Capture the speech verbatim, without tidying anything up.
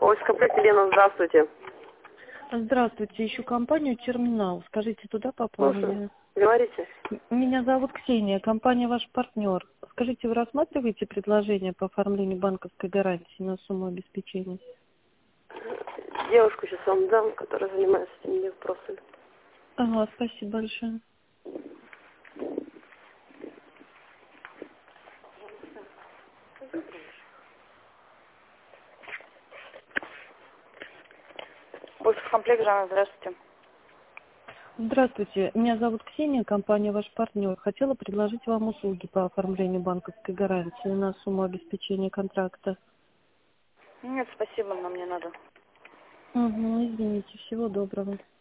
Комплект Елена, здравствуйте. Здравствуйте, ищу компанию «Терминал». Скажите, туда попала Слушаю. я? Говорите. М- Меня зовут Ксения, компания «Ваш партнер». Скажите, вы рассматриваете предложение по оформлению банковской гарантии на сумму обеспечения? Девушку сейчас вам дам, которая занимается этими вопросами. Ага, спасибо большое. Комплект, Жанна, здравствуйте. Здравствуйте, меня зовут Ксения, компания «Ваш партнер». Хотела предложить вам услуги по оформлению банковской гарантии на сумму обеспечения контракта. Нет, спасибо, нам не надо. Угу, извините, всего доброго.